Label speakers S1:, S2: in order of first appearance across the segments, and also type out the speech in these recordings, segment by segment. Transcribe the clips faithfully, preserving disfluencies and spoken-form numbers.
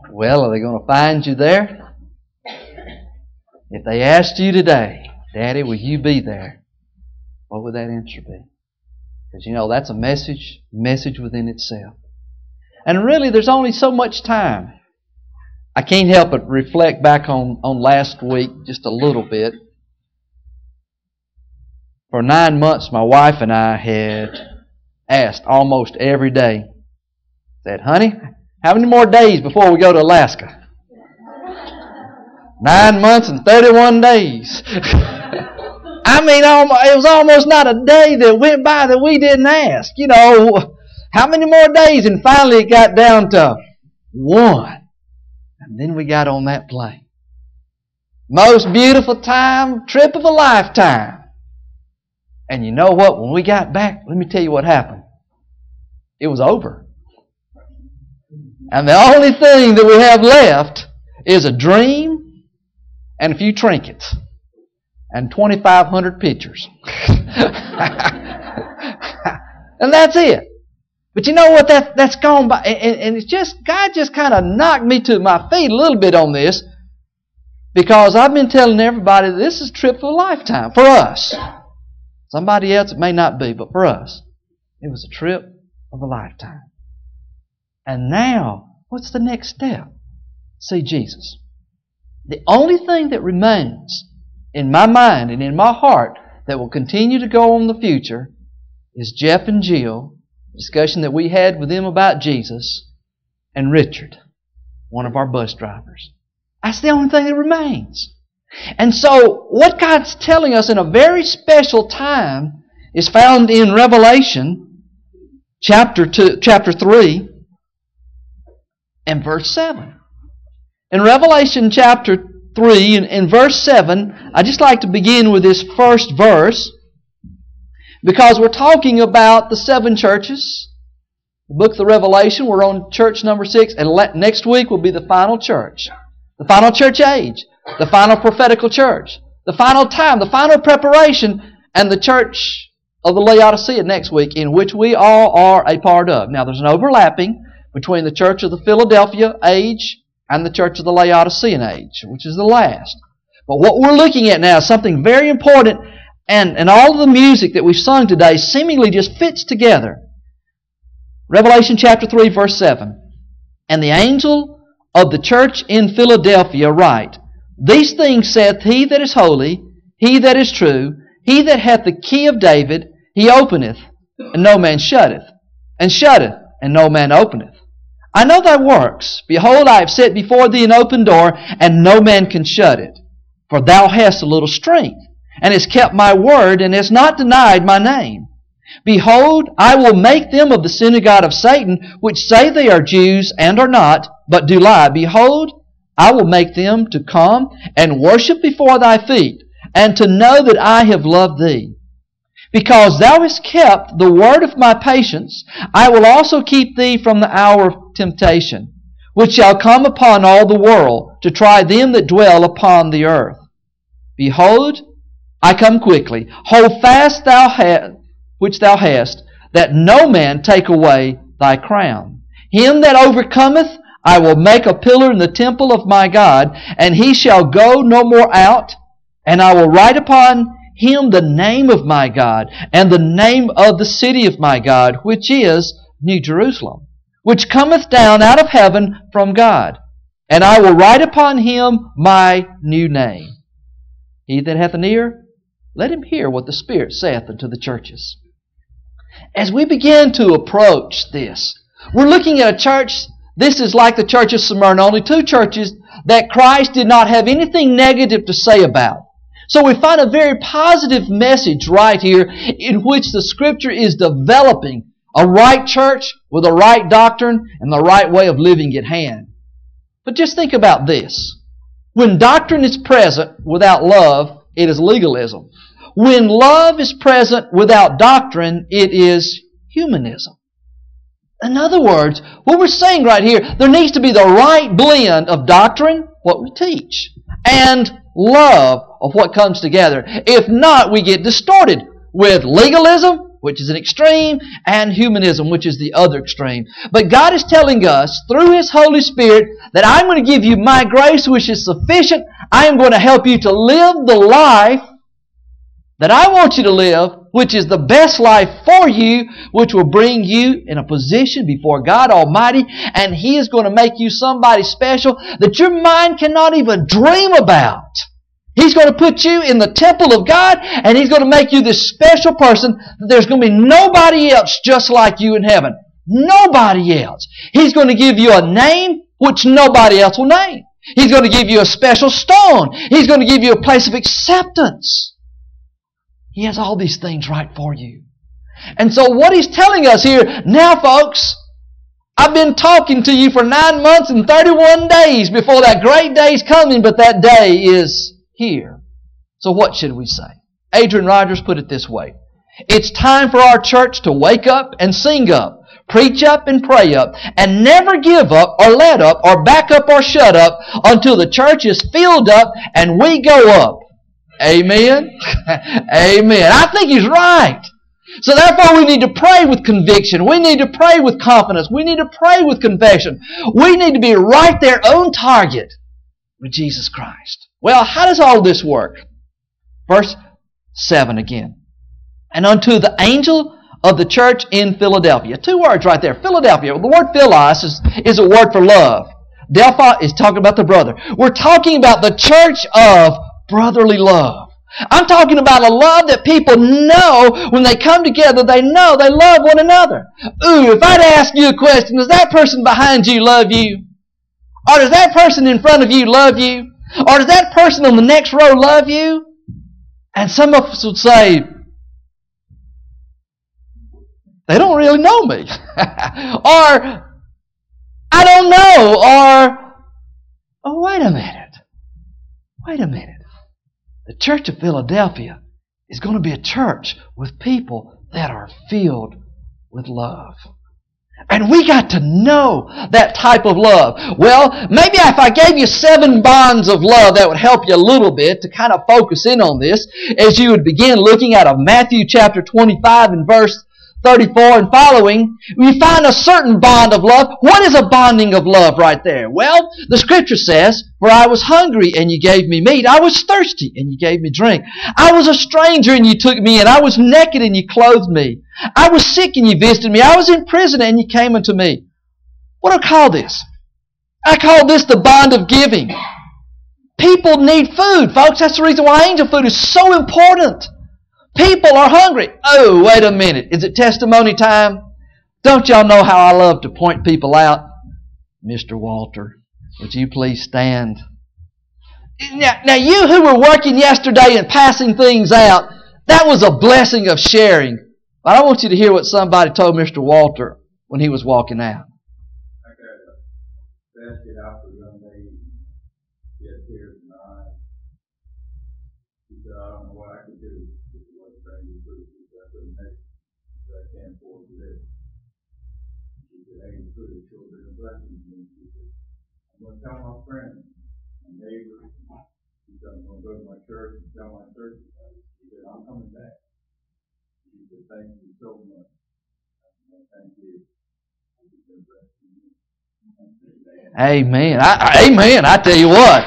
S1: Well, are they going to find you there? If they asked you today, Daddy, will you be there? What would that answer be? Because you know, that's a message, message within itself. And really, there's only so much time. I can't help but reflect back on, on last week just a little bit. For nine months, my wife and I had asked almost every day, said, honey, how many more days before we go to Alaska? Nine months and thirty-one days. I mean, it was almost not a day that went by that we didn't ask. You know, how many more days? And finally it got down to one. And then we got on that plane. Most beautiful time, trip of a lifetime. And you know what? When we got back, let me tell you what happened. It was over. And the only thing that we have left is a dream and a few trinkets. And twenty-five hundred pictures. And that's it. But you know what? That, that's gone by. And, and it's just, God just kind of knocked me to my feet a little bit on this. Because I've been telling everybody this is a trip of a lifetime for us. Somebody else it may not be, but for us, it was a trip of a lifetime. And now, what's the next step? See Jesus. The only thing that remains in my mind and in my heart that will continue to go on in the future is Jeff and Jill, discussion that we had with them about Jesus, and Richard, one of our bus drivers. That's the only thing that remains. And so, what God's telling us in a very special time is found in Revelation chapter two, chapter three and verse seven. In Revelation chapter three and in verse seven, I just like to begin with this first verse because we're talking about the seven churches. The book of the Revelation, we're on church number six, and next week will be the final church. The final church age. The final prophetical church. The final time. The final preparation. And the church of the Laodicea next week, in which we all are a part of. Now, there's an overlapping between the church of the Philadelphia age and the church of the Laodicean age, which is the last. But what we're looking at now is something very important, and, and all of the music that we've sung today seemingly just fits together. Revelation chapter three, verse seven. And the angel of the church in Philadelphia write, These things saith he that is holy, he that is true, he that hath the key of David, he openeth, and no man shutteth, and shutteth, and no man openeth. I know thy works. Behold, I have set before thee an open door, and no man can shut it. For thou hast a little strength, and hast kept my word, and hast not denied my name. Behold, I will make them of the synagogue of Satan, which say they are Jews, and are not, but do lie. Behold, I will make them to come and worship before thy feet, and to know that I have loved thee. Because thou hast kept the word of my patience, I will also keep thee from the hour of temptation, which shall come upon all the world, to try them that dwell upon the earth. Behold, I come quickly. Hold fast thou ha- which thou hast, that no man take away thy crown. Him that overcometh, I will make a pillar in the temple of my God, and he shall go no more out, and I will write upon him the name of my God, and the name of the city of my God, which is New Jerusalem, which cometh down out of heaven from God. And I will write upon him my new name. He that hath an ear, let him hear what the Spirit saith unto the churches. As we begin to approach this, we're looking at a church. This is like the church of Smyrna, only two churches that Christ did not have anything negative to say about. So we find a very positive message right here in which the Scripture is developing a right church with a right doctrine and the right way of living at hand. But just think about this. When doctrine is present without love, it is legalism. When love is present without doctrine, it is humanism. In other words, what we're saying right here, there needs to be the right blend of doctrine, what we teach, and love of what comes together. If not, we get distorted with legalism which is an extreme, and humanism, which is the other extreme. But God is telling us through His Holy Spirit that I'm going to give you my grace, which is sufficient. I am going to help you to live the life that I want you to live, which is the best life for you, which will bring you in a position before God Almighty, and He is going to make you somebody special that your mind cannot even dream about. He's going to put you in the temple of God, and He's going to make you this special person that there's going to be nobody else just like you in heaven. Nobody else. He's going to give you a name which nobody else will name. He's going to give you a special stone. He's going to give you a place of acceptance. He has all these things right for you. And so what He's telling us here, now folks, I've been talking to you for nine months and thirty-one days before that great day is coming, but that day is here. So what should we say? Adrian Rogers put it this way. It's time for our church to wake up and sing up, preach up and pray up, and never give up or let up or back up or shut up until the church is filled up and we go up. Amen? Amen. I think he's right. So therefore we need to pray with conviction. We need to pray with confidence. We need to pray with confession. We need to be right there on target with Jesus Christ. Well, how does all this work? Verse seven again. And unto the angel of the church in Philadelphia. Two words right there. Philadelphia. The word philos is, is a word for love. Delphi is talking about the brother. We're talking about the church of brotherly love. I'm talking about a love that people know when they come together, they know they love one another. Ooh, if I'd ask you a question, does that person behind you love you? Or does that person in front of you love you? Or does that person on the next row love you? And some of us would say, they don't really know me. Or, I don't know. Or, oh, wait a minute. Wait a minute. The church of Philadelphia is going to be a church with people that are filled with love. And we got to know that type of love. Well, maybe if I gave you seven bonds of love, that would help you a little bit to kind of focus in on this as you would begin looking at Matthew chapter twenty-five and verse thirty-four and following. We find a certain bond of love. What is a bonding of love right there? Well, the scripture says, for I was hungry and you gave me meat. I was thirsty and you gave me drink. I was a stranger and you took me in. I was naked and you clothed me. I was sick and you visited me. I was in prison and you came unto me. What do I call this? I call this the bond of giving. People need food, folks. That's the reason why angel food is so important. People are hungry. Oh, wait a minute. Is it testimony time? Don't y'all know how I love to point people out? Mister Walter, would you please stand? Now, now you who were working yesterday and passing things out, that was a blessing of sharing. But I want you to hear what somebody told Mister Walter when he was walking out.
S2: I got a basket out for a young lady. She had tears in her eyes. She said, I don't know what I could do. This is what training food. She said, I couldn't make it. She said, I can't afford to live. She said, I ain't food. It's sure been a blessing to me. She said, I'm going to tell my friends, my neighbors. She said, I'm going to go to my church and tell my church about it. She said, I'm coming back. She said, thank you so much. I said, thank you.
S1: Amen. I, amen. I tell you what.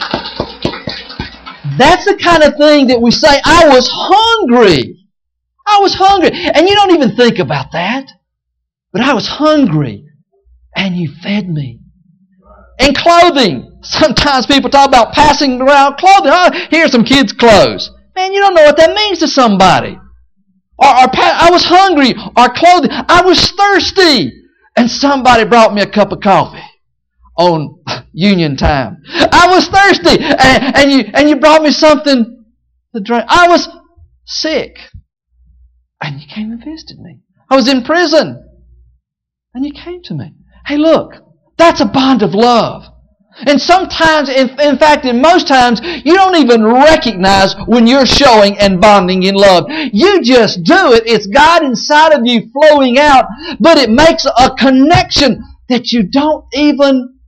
S1: That's the kind of thing that we say, I was hungry. I was hungry. And you don't even think about that. But I was hungry. And you fed me. And clothing. Sometimes people talk about passing around clothing. Oh, here's some kids' clothes. Man, you don't know what that means to somebody. Or, or I was hungry. Or clothing. I was thirsty. And somebody brought me a cup of coffee on union time. I was thirsty, and, and you and you brought me something to drink. I was sick, and you came and visited me. I was in prison, and you came to me. Hey, look, that's a bond of love. And sometimes, in, in fact, in most times, you don't even recognize when you're showing and bonding in love. You just do it. It's God inside of you flowing out, but it makes a connection that you don't even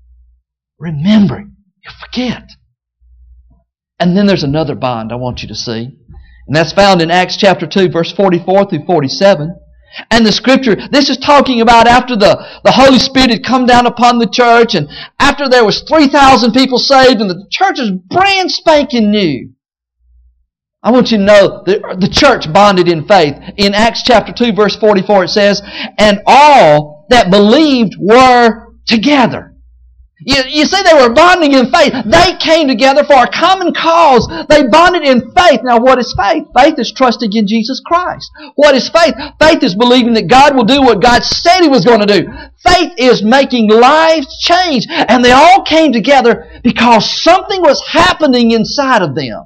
S1: remember. You forget. And then there's another bond I want you to see. And that's found in Acts chapter two, verse forty-four through forty-seven. And the Scripture, this is talking about after the, the Holy Spirit had come down upon the church, and after there was three thousand people saved, and the church is brand spanking new. I want you to know that the church bonded in faith. In Acts chapter two, verse forty-four, it says, and all that believed were together. You, you see, they were bonding in faith. They came together for a common cause. They bonded in faith. Now, what is faith? Faith is trusting in Jesus Christ. What is faith? Faith is believing that God will do what God said He was going to do. Faith is making lives change. And they all came together because something was happening inside of them.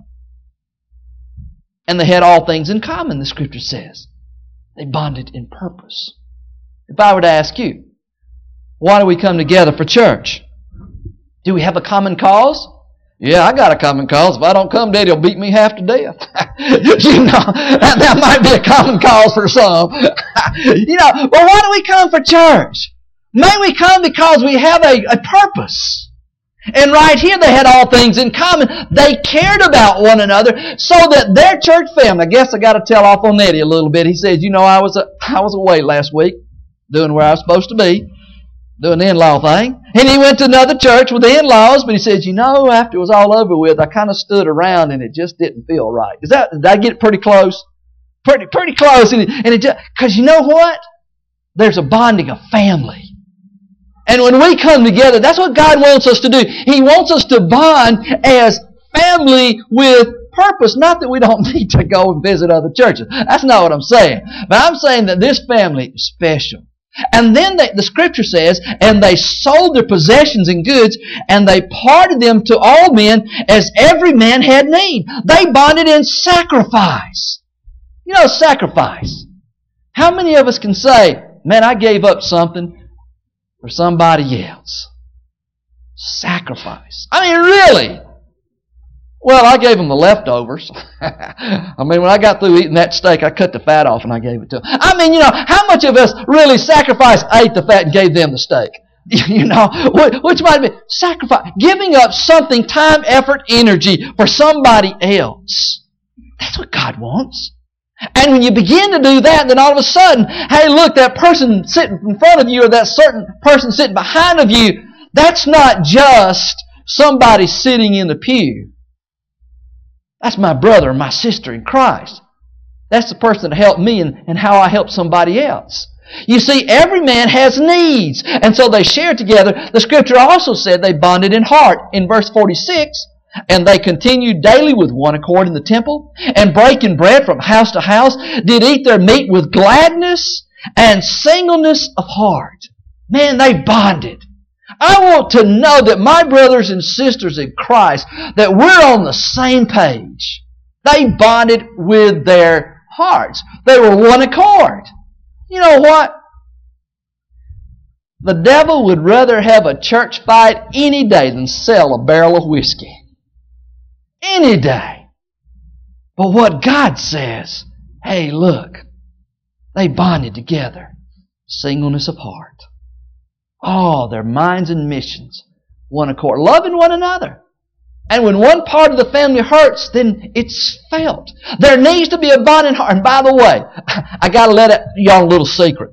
S1: And they had all things in common, the Scripture says. They bonded in purpose. If I were to ask you, why do we come together for church? Do we have a common cause? Yeah, I got a common cause. If I don't come, Daddy will beat me half to death. You know, that, that might be a common cause for some. You know, but why do we come for church? May we come because we have a, a purpose. And right here they had all things in common. They cared about one another so that their church family, I guess I got to tell off on Eddie a little bit. He said, you know, I was a, I was away last week doing where I was supposed to be, doing the in-law thing. And he went to another church with the in-laws, but he said, you know, after it was all over with, I kind of stood around and it just didn't feel right. Is that, did I get pretty close? Pretty, pretty close. And it, and it just, because you know what? There's a bonding of family. And when we come together, that's what God wants us to do. He wants us to bond as family with purpose. Not that we don't need to go and visit other churches. That's not what I'm saying. But I'm saying that this family is special. And then they, the Scripture says, and they sold their possessions and goods, and they parted them to all men as every man had need. They bonded in sacrifice. You know, sacrifice. How many of us can say, man, I gave up something for somebody else? Sacrifice. I mean, really? Well, I gave them the leftovers. I mean, when I got through eating that steak, I cut the fat off and I gave it to them. I mean, you know, how much of us really sacrificed, ate the fat, and gave them the steak? You know, which might be sacrifice. Giving up something, time, effort, energy for somebody else. That's what God wants. And when you begin to do that, then all of a sudden, hey, look, that person sitting in front of you or that certain person sitting behind of you, that's not just somebody sitting in the pew. That's my brother or my sister in Christ. That's the person that helped me and, and how I help somebody else. You see, every man has needs. And so they shared together. The Scripture also said they bonded in heart. In verse forty-six, and they continued daily with one accord in the temple, and breaking bread from house to house, did eat their meat with gladness and singleness of heart. Man, they bonded. I want to know that my brothers and sisters in Christ, that we're on the same page. They bonded with their hearts. They were one accord. You know what? The devil would rather have a church fight any day than sell a barrel of whiskey. Any day. But what God says, hey, look, they bonded together. Singleness of heart. Oh, their minds and missions, one accord, loving one another. And when one part of the family hurts, then it's felt. There needs to be a bonding heart. And by the way, I got to let it, y'all a little secret.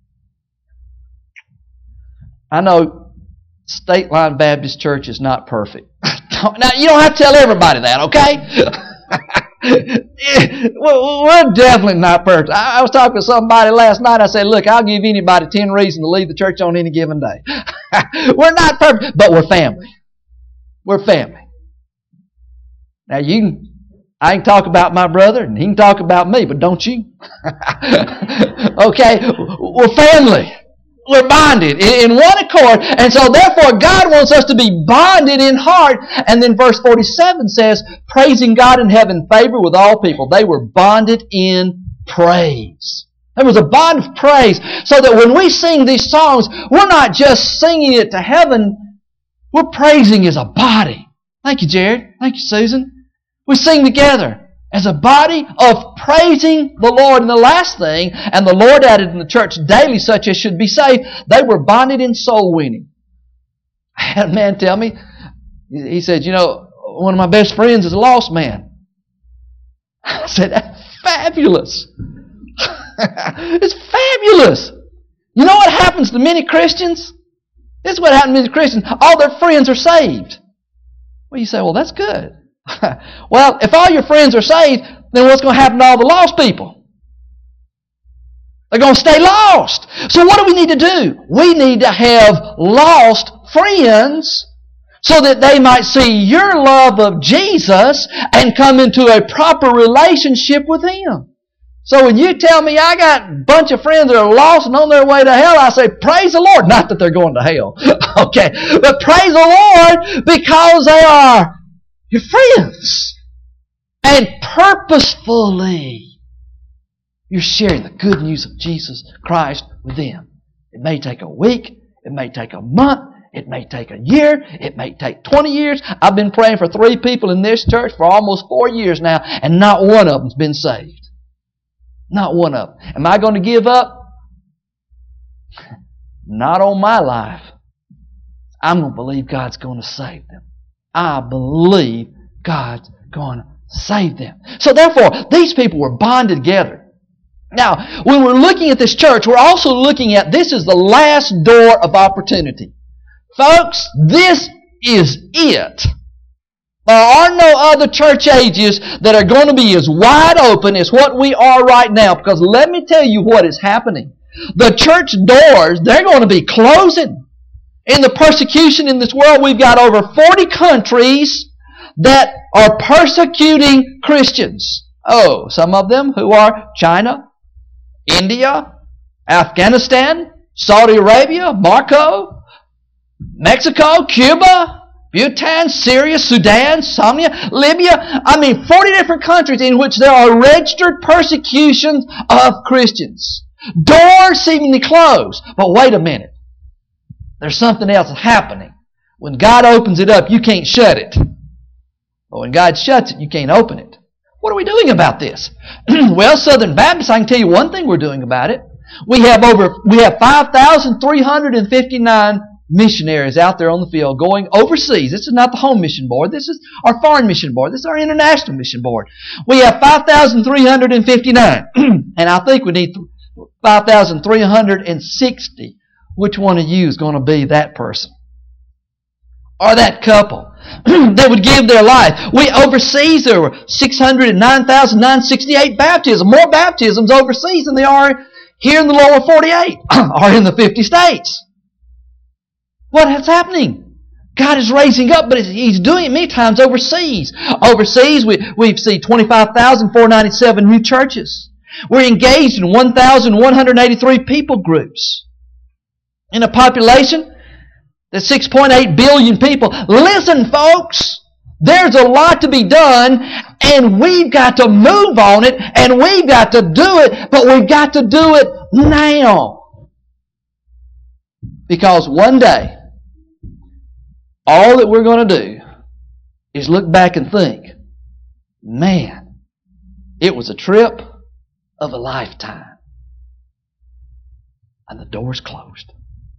S1: I know State Line Baptist Church is not perfect. Now, you don't have to tell everybody that, okay? We're definitely not perfect. I was talking to somebody last night. I said, look, I'll give anybody ten reasons to leave the church on any given day. We're not perfect, but we're family. We're family. Now, you can, I can talk about my brother, and he can talk about me, but don't you? Okay? We're family. We're bonded in one accord. And so therefore God wants us to be bonded in heart. And then verse forty-seven says, praising God and having favor with all people. They were bonded in praise. There was a bond of praise. So that when we sing these songs, we're not just singing it to heaven. We're praising as a body. Thank you, Jared. Thank you, Susan. We sing together as a body of praising the Lord. And the last thing, and the Lord added in the church daily such as should be saved, they were bonded in soul winning. I had a man tell me, he said, you know, one of my best friends is a lost man. I said, that's fabulous. It's fabulous. You know what happens to many Christians? This is what happens to many Christians. All their friends are saved. Well, you say, well, that's good. Well, if all your friends are saved, then what's going to happen to all the lost people? They're going to stay lost. So what do we need to do? We need to have lost friends so that they might see your love of Jesus and come into a proper relationship with Him. So when you tell me I got a bunch of friends that are lost and on their way to hell, I say, praise the Lord. Not that they're going to hell. Okay. But praise the Lord because they are your friends. And purposefully, you're sharing the good news of Jesus Christ with them. It may take a week. It may take a month. It may take a year. It may take twenty years. I've been praying for three people in this church for almost four years now, and not one of them's been saved. Not one of them. Am I going to give up? Not on my life. I'm going to believe God's going to save them. I believe God's going to save them. So therefore, these people were bonded together. Now, when we're looking at this church, we're also looking at this is the last door of opportunity. Folks, this is it. There are no other church ages that are going to be as wide open as what we are right now. Because let me tell you what is happening. The church doors, they're going to be closing. In the persecution in this world, we've got over forty countries that are persecuting Christians. Oh, some of them who are China, India, Afghanistan, Saudi Arabia, Morocco, Mexico, Cuba, Bhutan, Syria, Sudan, Somalia, Libya. I mean, forty different countries in which there are registered persecutions of Christians. Doors seemingly closed. But wait a minute. There's something else happening. When God opens it up, you can't shut it. But when God shuts it, you can't open it. What are we doing about this? Well, Southern Baptists, I can tell you one thing we're doing about it. We have over we have five thousand three hundred fifty-nine missionaries out there on the field going overseas. This is not the home mission board. This is our foreign mission board. This is our international mission board. We have five thousand three hundred fifty-nine. And I think we need five thousand three hundred sixty. Which one of you is going to be that person? Or that couple that would give their life? We overseas, there were six hundred nine thousand nine hundred sixty-eight baptisms. More baptisms overseas than there are here in the lower forty-eight or in the fifty states. What is happening? God is raising up, but He's doing it many times overseas. Overseas, we, we see twenty-five thousand four hundred ninety-seven new churches. We're engaged in one thousand one hundred eighty-three people groups. In a population that's six point eight billion people. Listen, folks, there's a lot to be done, and we've got to move on it, and we've got to do it, but we've got to do it now. Because one day, all that we're going to do is look back and think, man, it was a trip of a lifetime. And the door's closed.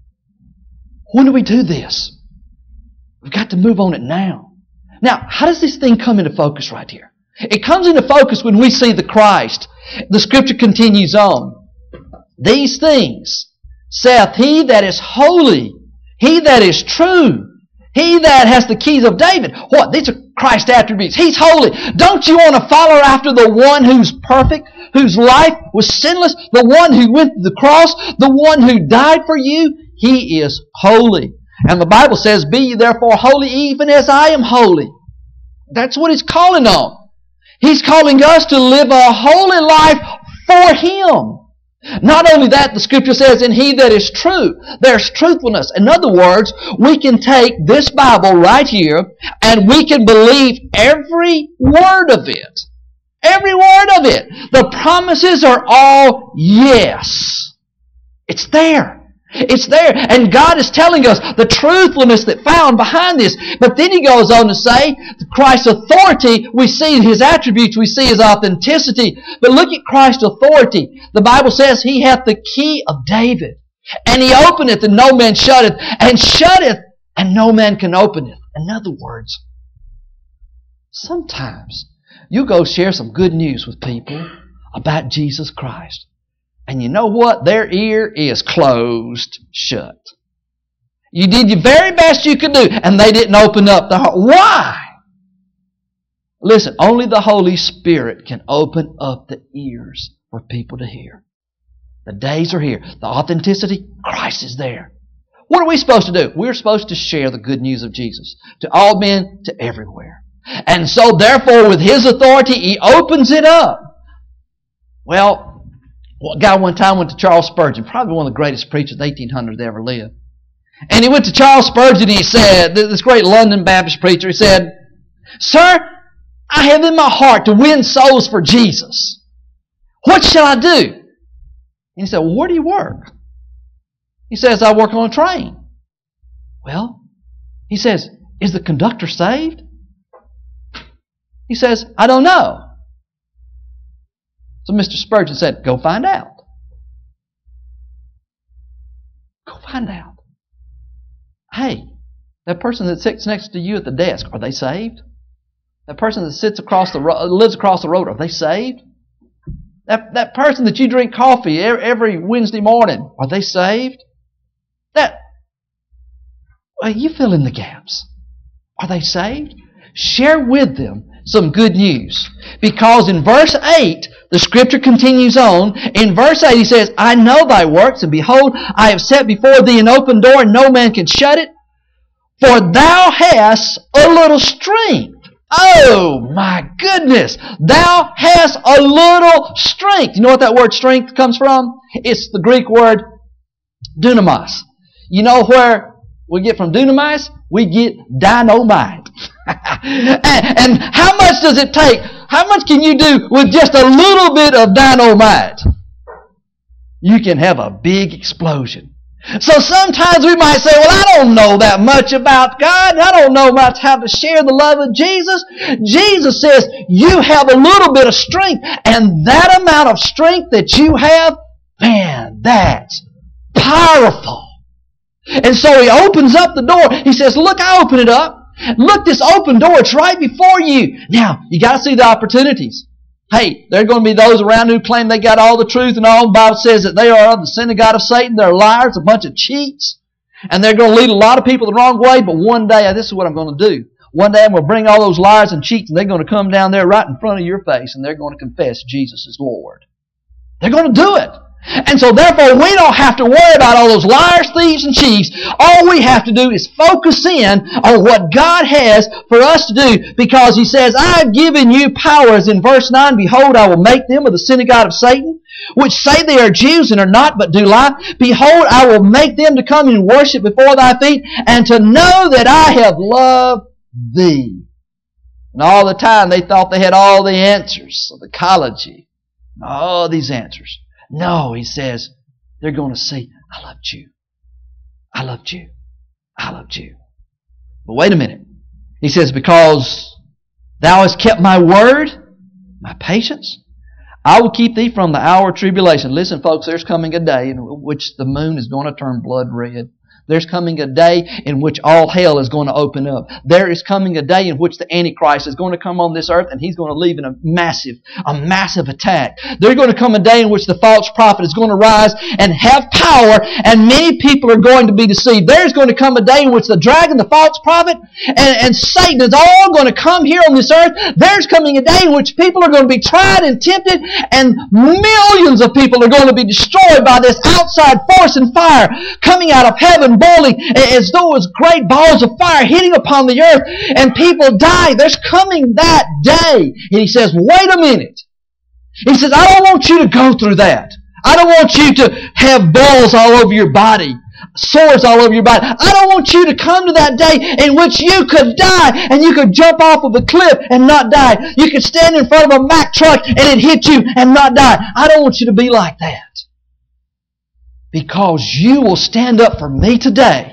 S1: When do we do this? We've got to move on it now. Now, how does this thing come into focus right here? It comes into focus when we see the Christ. The Scripture continues on. These things saith He that is holy, He that is true, He that has the keys of David. What? These are Christ attributes. He's holy. Don't you want to follow after the one who's perfect, whose life was sinless, the one who went to the cross, the one who died for you? He is holy. And the Bible says, be ye therefore holy even as I am holy. That's what He's calling on. He's calling us to live a holy life for Him. Not only that, the Scripture says, in He that is true, there's truthfulness. In other words, we can take this Bible right here and we can believe every word of it. Every word of it. The promises are all yes. It's there. It's there. And God is telling us the truthfulness that found behind this. But then He goes on to say, Christ's authority, we see His attributes, we see His authenticity. But look at Christ's authority. The Bible says He hath the key of David. And He openeth and no man shutteth. And shutteth and no man can open it. In other words, sometimes You go share some good news with people about Jesus Christ. And you know what? Their ear is closed shut. You did your very best you could do, and they didn't open up their heart. Why? Listen, only the Holy Spirit can open up the ears for people to hear. The days are here. The authenticity, Christ is there. What are we supposed to do? We're supposed to share the good news of Jesus to all men, to everywhere. And so, therefore, with His authority, He opens it up. Well, a guy one time went to Charles Spurgeon, probably one of the greatest preachers of the eighteen hundreds that ever lived. And he went to Charles Spurgeon and he said, this great London Baptist preacher, he said, "Sir, I have in my heart to win souls for Jesus. What shall I do?" And he said, "Well, where do you work?" He says, "I work on a train." Well, he says, "Is the conductor saved?" He says, "I don't know." So Mister Spurgeon said, "Go find out. Go find out. Hey, that person that sits next to you at the desk, are they saved? That person that sits across the ro- lives across the road, are they saved? That, that person that you drink coffee every Wednesday morning, are they saved? That, well, you fill in the gaps. Are they saved? Share with them some good news. Because in verse eight, the Scripture continues on. In verse eight, he says, "I know thy works, and behold, I have set before thee an open door, and no man can shut it. For thou hast a little strength." Oh, my goodness. Thou hast a little strength. You know what that word strength comes from? It's the Greek word dunamis. You know where we get from dunamis? We get dynamite. and, and how much does it take? How much can you do with just a little bit of dynamite? You can have a big explosion. So sometimes we might say, "Well, I don't know that much about God. I don't know much how to share the love of Jesus." Jesus says, you have a little bit of strength. And that amount of strength that you have, man, that's powerful. And so He opens up the door. He says, "Look, I open it up. Look, this open door, it's right before you." Now, you got to see the opportunities. Hey, there are going to be those around who claim they got all the truth and all. The Bible says that they are of the synagogue of Satan. They're liars, a bunch of cheats. And they're going to lead a lot of people the wrong way. But one day, this is what I'm going to do. One day I'm going to bring all those liars and cheats, and they're going to come down there right in front of your face, and they're going to confess Jesus is Lord. They're going to do it. And so therefore we don't have to worry about all those liars, thieves, and cheats. All we have to do is focus in on what God has for us to do, because He says, "I have given you power," as in verse nine, "Behold, I will make them of the synagogue of Satan, which say they are Jews and are not, but do lie. Behold, I will make them to come and worship before thy feet, and to know that I have loved thee." And all the time they thought they had all the answers of ecology, all these answers. No, He says, they're going to say, "I loved you. I loved you. I loved you." But wait a minute. He says, "Because thou hast kept my word," my patience, "I will keep thee from the hour of tribulation." Listen, folks, there's coming a day in which the moon is going to turn blood red. There's coming a day in which all hell is going to open up. There is coming a day in which the Antichrist is going to come on this earth, and he's going to leave in a massive, a massive attack. There's going to come a day in which the false prophet is going to rise and have power, and many people are going to be deceived. There's going to come a day in which the dragon, the false prophet, and, and Satan is all going to come here on this earth. There's coming a day in which people are going to be tried and tempted, and millions of people are going to be destroyed by this outside force and fire coming out of heaven, boiling as though it was great balls of fire hitting upon the earth, and people die. There's coming that day. And He says, wait a minute. He says, I don't want you to go through that. I don't want you to have balls all over your body, sores all over your body. I don't want you to come to that day in which you could die, and you could jump off of a cliff and not die. You could stand in front of a Mack truck and it hit you and not die. I don't want you to be like that. Because you will stand up for me today.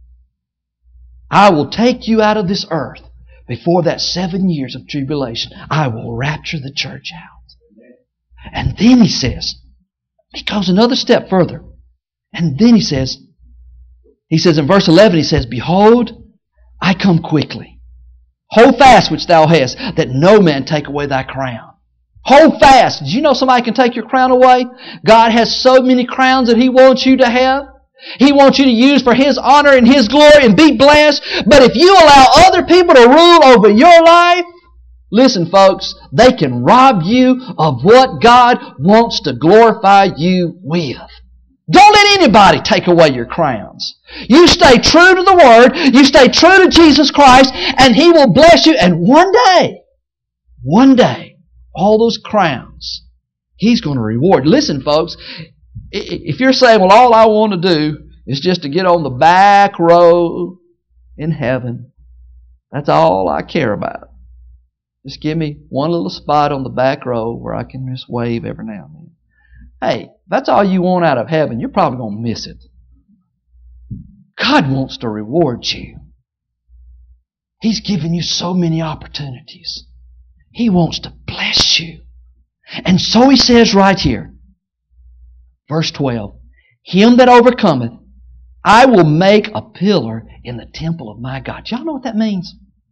S1: I will take you out of this earth before that seven years of tribulation. I will rapture the church out. And then He says, He goes another step further. And then He says, He says in verse eleven, He says, Behold, I come quickly. Hold fast which thou hast, that no man take away thy crown. Hold fast. Did you know somebody can take your crown away? God has so many crowns that He wants you to have. He wants you to use for His honor and His glory and be blessed. But if you allow other people to rule over your life, listen, folks, they can rob you of what God wants to glorify you with. Don't let anybody take away your crowns. You stay true to the Word, you stay true to Jesus Christ, and He will bless you. And one day, one day, all those crowns, He's going to reward. Listen, folks, if you're saying, well, all I want to do is just to get on the back row in heaven, that's all I care about. Just give me one little spot on the back row where I can just wave every now and then. Hey, that's all you want out of heaven, you're probably going to miss it. God wants to reward you. He's given you so many opportunities. He wants to bless you. And so He says right here, verse twelve, Him that overcometh, I will make a pillar in the temple of my God. Y'all know what that means?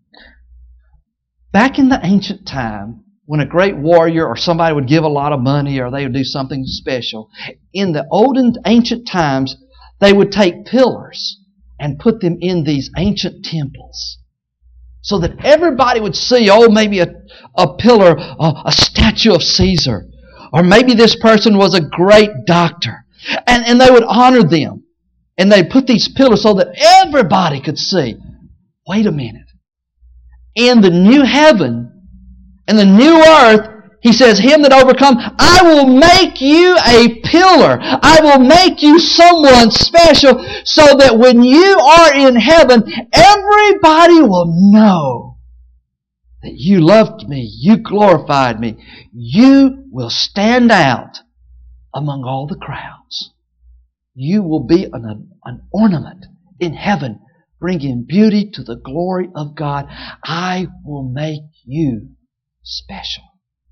S1: Back in the ancient time, when a great warrior or somebody would give a lot of money or they would do something special, in the olden ancient times, they would take pillars and put them in these ancient temples so that everybody would see, oh, maybe a, a pillar, a, a statue of Caesar, or maybe this person was a great doctor. And, and they would honor them. And they'd put these pillars so that everybody could see, wait a minute. In the new heaven, in the new earth, He says, Him that overcome, I will make you a pillar. I will make you someone special so that when you are in heaven, everybody will know that you loved me, you glorified me. You will stand out among all the crowds. You will be an, an ornament in heaven, bringing beauty to the glory of God. I will make you special.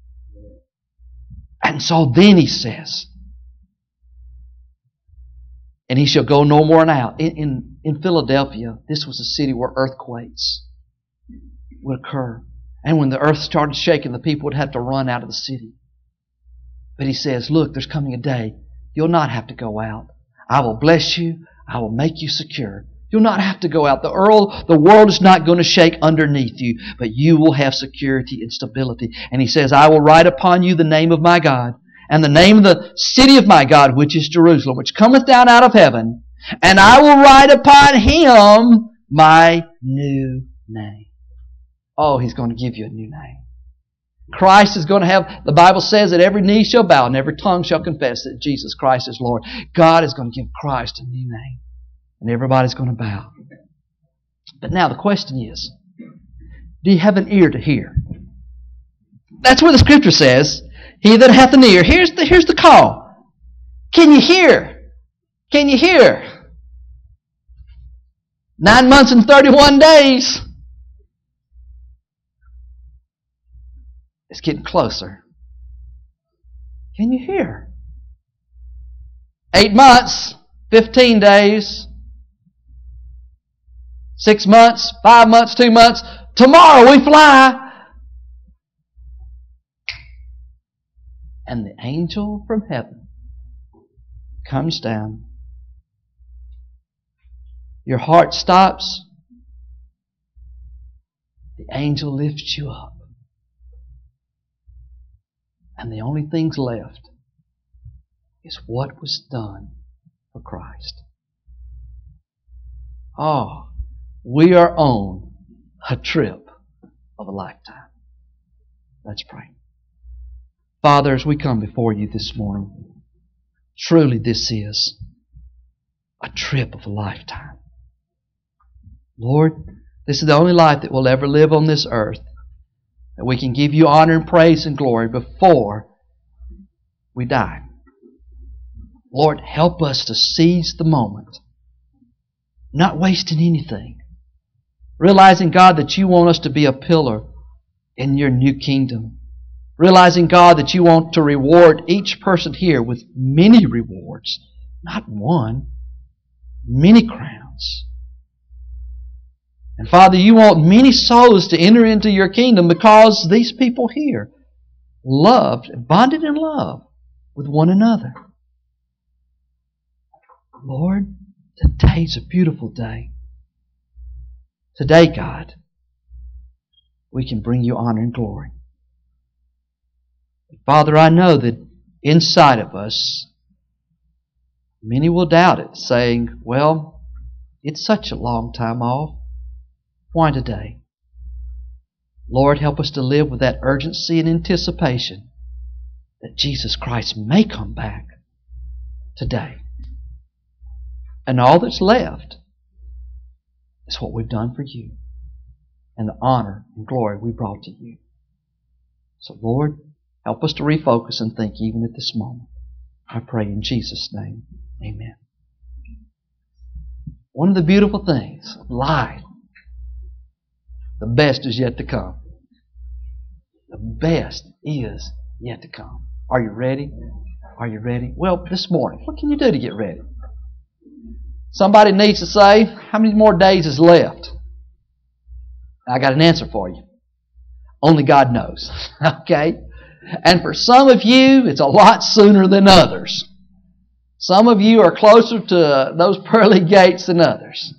S1: And so then He says, and he shall go no more out. In, in, in Philadelphia, this was a city where earthquakes would occur. And when the earth started shaking, the people would have to run out of the city. But He says, look, there's coming a day you'll not have to go out. I will bless you. I will make you secure. You'll not have to go out. The, earl, the world is not going to shake underneath you, but you will have security and stability. And He says, I will write upon you the name of my God, and the name of the city of my God, which is Jerusalem, which cometh down out of heaven, and I will write upon him my new name. Oh, He's going to give you a new name. Christ is going to have, the Bible says that every knee shall bow and every tongue shall confess that Jesus Christ is Lord. God is going to give Christ a new name. And everybody's going to bow. But now the question is, do you have an ear to hear? That's what the Scripture says. He that hath an ear, here's the, here's the call. Can you hear? Can you hear? Nine months and thirty-one days. It's getting closer. Can you hear? Eight months, fifteen days. Six months, five months, two months. Tomorrow we fly. And the angel from heaven comes down. Your heart stops. The angel lifts you up. And the only things left is what was done for Christ. Oh, we are on a trip of a lifetime. Let's pray. Father, as we come before you this morning, truly this is a trip of a lifetime. Lord, this is the only life that we'll ever live on this earth, that we can give you honor and praise and glory before we die. Lord, help us to seize the moment, not wasting anything. Realizing, God, that you want us to be a pillar in your new kingdom. Realizing, God, that you want to reward each person here with many rewards. Not one, many crowns. And Father, you want many souls to enter into your kingdom because these people here loved, bonded in love with one another. Lord, today's a beautiful day. Today, God, we can bring you honor and glory. Father, I know that inside of us, many will doubt it, saying, well, it's such a long time off. Why today? Lord, help us to live with that urgency and anticipation that Jesus Christ may come back today. And all that's left is what we've done for you and the honor and glory we brought to you. So, Lord, help us to refocus and think even at this moment. I pray in Jesus' name. Amen. One of the beautiful things of life, the best is yet to come. The best is yet to come. Are you ready? Are you ready? Well, this morning, what can you do to get ready? Somebody needs to say, how many more days is left? I got an answer for you. Only God knows. Okay? And for some of you, it's a lot sooner than others. Some of you are closer to those pearly gates than others.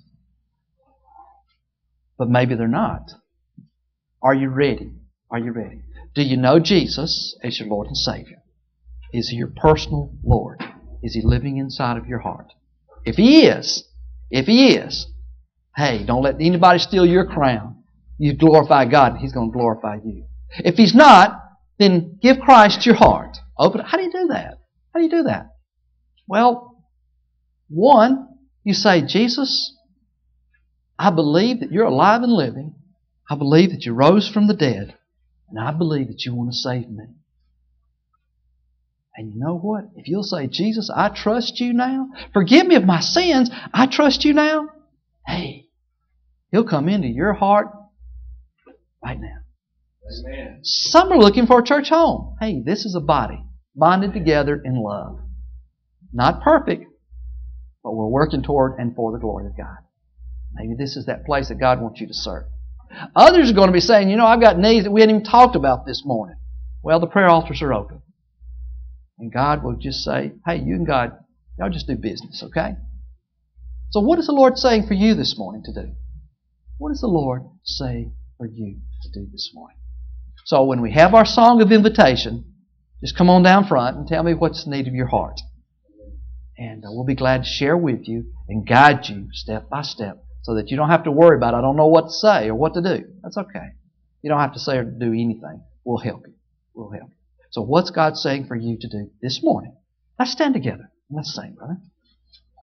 S1: But maybe they're not. Are you ready? Are you ready? Do you know Jesus as your Lord and Savior? Is He your personal Lord? Is He living inside of your heart? If He is, if He is, hey, don't let anybody steal your crown. You glorify God and He's going to glorify you. If He's not, then give Christ your heart. Open it. How do you do that? How do you do that? Well, one, you say, Jesus, I believe that you're alive and living. I believe that you rose from the dead. And I believe that you want to save me. And you know what? If you'll say, Jesus, I trust you now. Forgive me of my sins. I trust you now. Hey, He'll come into your heart right now.
S2: Amen.
S1: Some are looking for a church home. Hey, this is a body bonded together in love. Not perfect, but we're working toward and for the glory of God. Maybe this is that place that God wants you to serve. Others are going to be saying, you know, I've got needs that we hadn't even talked about this morning. Well, the prayer altars are open. And God will just say, hey, you and God, y'all just do business, okay? So what is the Lord saying for you this morning to do? What does the Lord say for you to do this morning? So when we have our song of invitation, just come on down front and tell me what's the need of your heart. And uh, we'll be glad to share with you and guide you step by step so that you don't have to worry about, I don't know what to say or what to do. That's okay. You don't have to say or do anything. We'll help you. We'll help you. So what's God saying for you to do this morning? Let's stand together. Let's sing, brother.